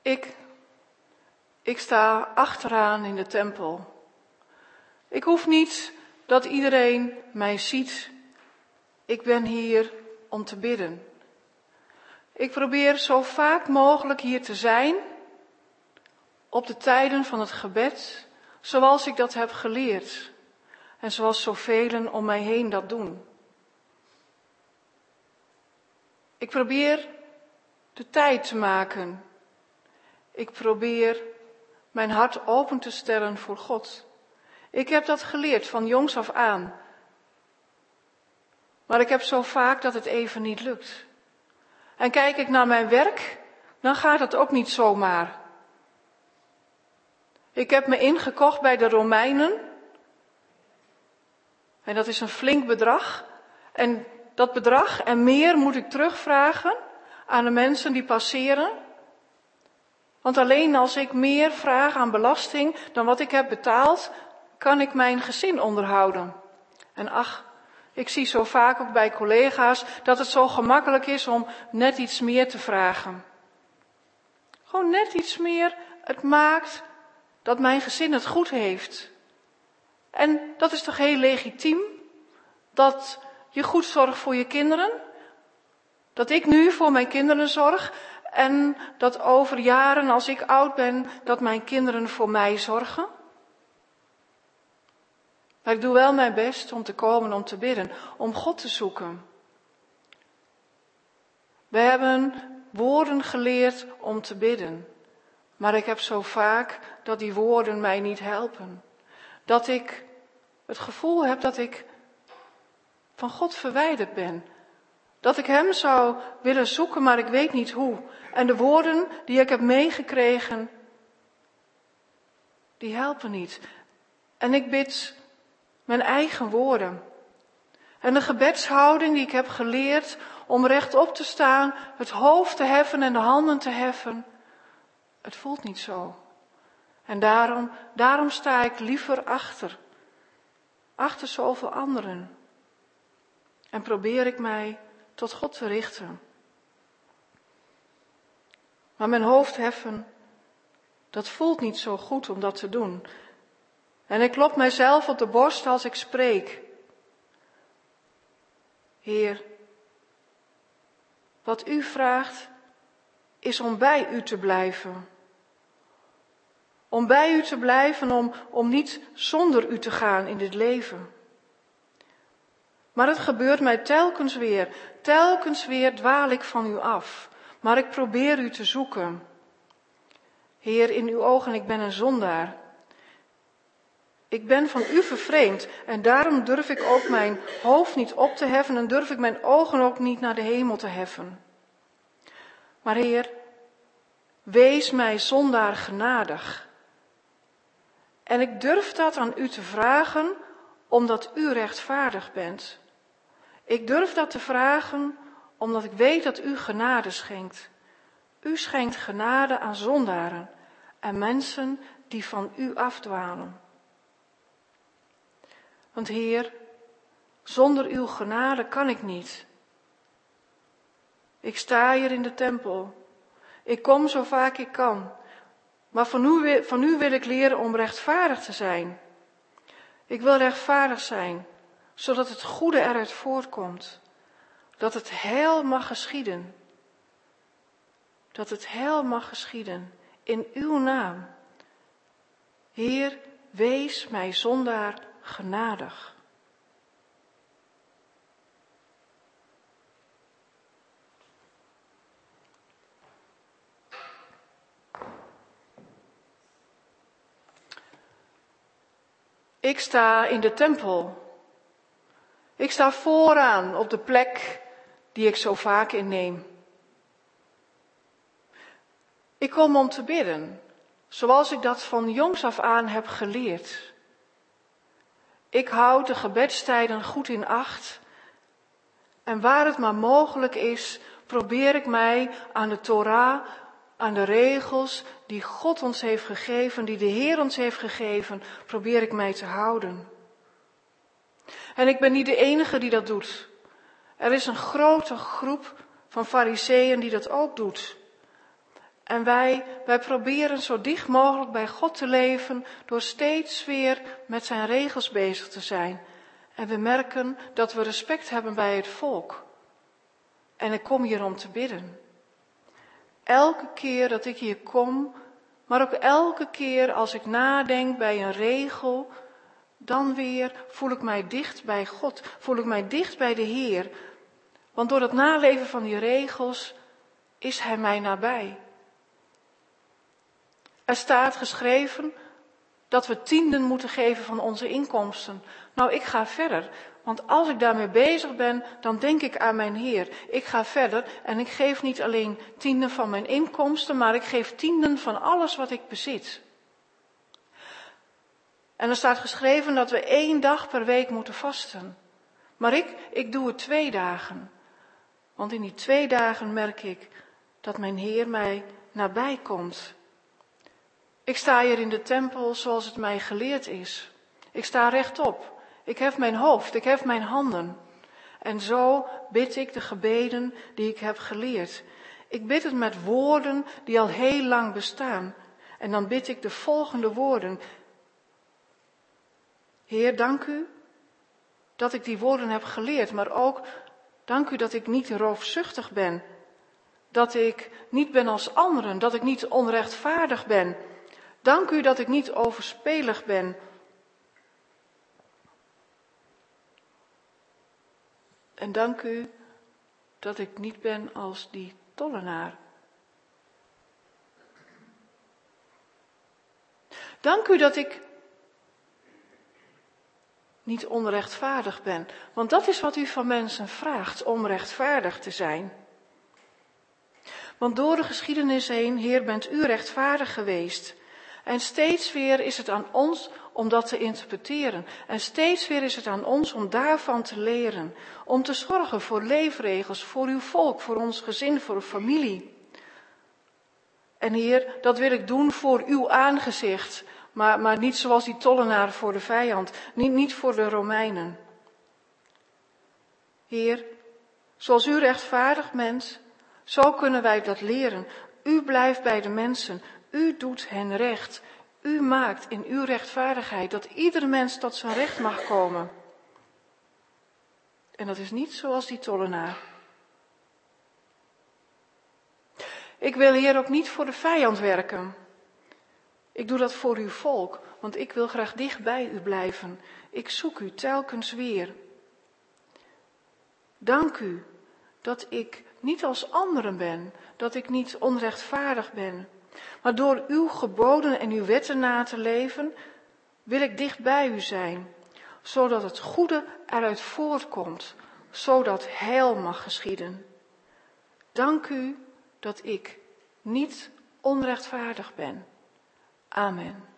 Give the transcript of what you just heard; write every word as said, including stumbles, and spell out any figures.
Ik, ik sta achteraan in de tempel. Ik hoef niet dat iedereen mij ziet. Ik ben hier om te bidden. Ik probeer zo vaak mogelijk hier te zijn, op de tijden van het gebed, zoals ik dat heb geleerd. En zoals zoveel om mij heen dat doen. Ik probeer de tijd te maken. Ik probeer mijn hart open te stellen voor God. Ik heb dat geleerd van jongs af aan. Maar ik heb zo vaak dat het even niet lukt. En kijk ik naar mijn werk, dan gaat het ook niet zomaar. Ik heb me ingekocht bij de Romeinen. En dat is een flink bedrag. En dat bedrag en meer moet ik terugvragen aan de mensen die passeren. Want alleen als ik meer vraag aan belasting dan wat ik heb betaald, kan ik mijn gezin onderhouden. En ach, ik zie zo vaak ook bij collega's dat het zo gemakkelijk is om net iets meer te vragen. Gewoon net iets meer, het maakt dat mijn gezin het goed heeft. En dat is toch heel legitiem, dat je goed zorgt voor je kinderen. Dat ik nu voor mijn kinderen zorg en dat over jaren als ik oud ben, dat mijn kinderen voor mij zorgen. Maar ik doe wel mijn best om te komen om te bidden, om God te zoeken. We hebben woorden geleerd om te bidden. Maar ik heb zo vaak dat die woorden mij niet helpen. Dat ik het gevoel heb dat ik van God verwijderd ben. Dat ik hem zou willen zoeken, maar ik weet niet hoe. En de woorden die ik heb meegekregen, die helpen niet. En ik bid mijn eigen woorden. En de gebedshouding die ik heb geleerd om rechtop te staan, het hoofd te heffen en de handen te heffen, het voelt niet zo. En daarom, daarom sta ik liever achter. Achter zoveel anderen. En probeer ik mij tot God te richten. Maar mijn hoofd heffen, dat voelt niet zo goed om dat te doen. En ik klop mijzelf op de borst als ik spreek. Heer, wat u vraagt is om bij u te blijven. Om bij u te blijven, om, om niet zonder u te gaan in dit leven. Maar het gebeurt mij telkens weer. Telkens weer dwaal ik van u af. Maar ik probeer u te zoeken. Heer, in uw ogen, ik ben een zondaar. Ik ben van u vervreemd en daarom durf ik ook mijn hoofd niet op te heffen en durf ik mijn ogen ook niet naar de hemel te heffen. Maar Heer, wees mij zondaar genadig. En ik durf dat aan u te vragen, omdat u rechtvaardig bent. Ik durf dat te vragen, omdat ik weet dat u genade schenkt. U schenkt genade aan zondaren en mensen die van u afdwalen. Want Heer, zonder uw genade kan ik niet. Ik sta hier in de tempel. Ik kom zo vaak ik kan. Maar van u, van u wil ik leren om rechtvaardig te zijn. Ik wil rechtvaardig zijn, zodat het goede eruit voortkomt. Dat het heil mag geschieden. Dat het heil mag geschieden in uw naam. Heer, wees mij zondaar genadig. Ik sta in de tempel. Ik sta vooraan op de plek die ik zo vaak inneem. Ik kom om te bidden, zoals ik dat van jongs af aan heb geleerd. Ik houd de gebedstijden goed in acht. En waar het maar mogelijk is, probeer ik mij aan de Torah, aan de regels die God ons heeft gegeven, die de Heer ons heeft gegeven, probeer ik mij te houden. En ik ben niet de enige die dat doet. Er is een grote groep van fariseeën die dat ook doet. En wij, wij proberen zo dicht mogelijk bij God te leven door steeds weer met zijn regels bezig te zijn. En we merken dat we respect hebben bij het volk. En ik kom hier om te bidden. Elke keer dat ik hier kom, maar ook elke keer als ik nadenk bij een regel, dan weer voel ik mij dicht bij God, voel ik mij dicht bij de Heer. Want door het naleven van die regels is Hij mij nabij. Er staat geschreven dat we tienden moeten geven van onze inkomsten. Nou, ik ga verder. Want als ik daarmee bezig ben, dan denk ik aan mijn Heer. Ik ga verder en ik geef niet alleen tienden van mijn inkomsten, maar ik geef tienden van alles wat ik bezit. En er staat geschreven dat we één dag per week moeten vasten. Maar ik, ik doe het twee dagen. Want in die twee dagen merk ik dat mijn Heer mij nabij komt. Ik sta hier in de tempel zoals het mij geleerd is. Ik sta rechtop. Ik hef mijn hoofd, ik hef mijn handen. En zo bid ik de gebeden die ik heb geleerd. Ik bid het met woorden die al heel lang bestaan. En dan bid ik de volgende woorden. Heer, dank u dat ik die woorden heb geleerd, maar ook dank u dat ik niet roofzuchtig ben. Dat ik niet ben als anderen, dat ik niet onrechtvaardig ben. Dank u dat ik niet overspelig ben. En dank u dat ik niet ben als die tollenaar. Dank u dat ik niet onrechtvaardig ben. Want dat is wat u van mensen vraagt, om rechtvaardig te zijn. Want door de geschiedenis heen, Heer, bent u rechtvaardig geweest. En steeds weer is het aan ons om dat te interpreteren. En steeds weer is het aan ons om daarvan te leren. Om te zorgen voor leefregels, voor uw volk, voor ons gezin, voor uw familie. En Heer, dat wil ik doen voor uw aangezicht. Maar, maar niet zoals die tollenaar voor de vijand. Niet, niet voor de Romeinen. Heer, zoals u rechtvaardig bent, zo kunnen wij dat leren. U blijft bij de mensen. U doet hen recht. U maakt in uw rechtvaardigheid dat iedere mens tot zijn recht mag komen. En dat is niet zoals die tollenaar. Ik wil hier ook niet voor de vijand werken. Ik doe dat voor uw volk, want ik wil graag dicht bij u blijven. Ik zoek u telkens weer. Dank u dat ik niet als anderen ben, dat ik niet onrechtvaardig ben. Maar door uw geboden en uw wetten na te leven, wil ik dicht bij u zijn, zodat het goede eruit voortkomt, zodat heil mag geschieden. Dank u dat ik niet onrechtvaardig ben. Amen.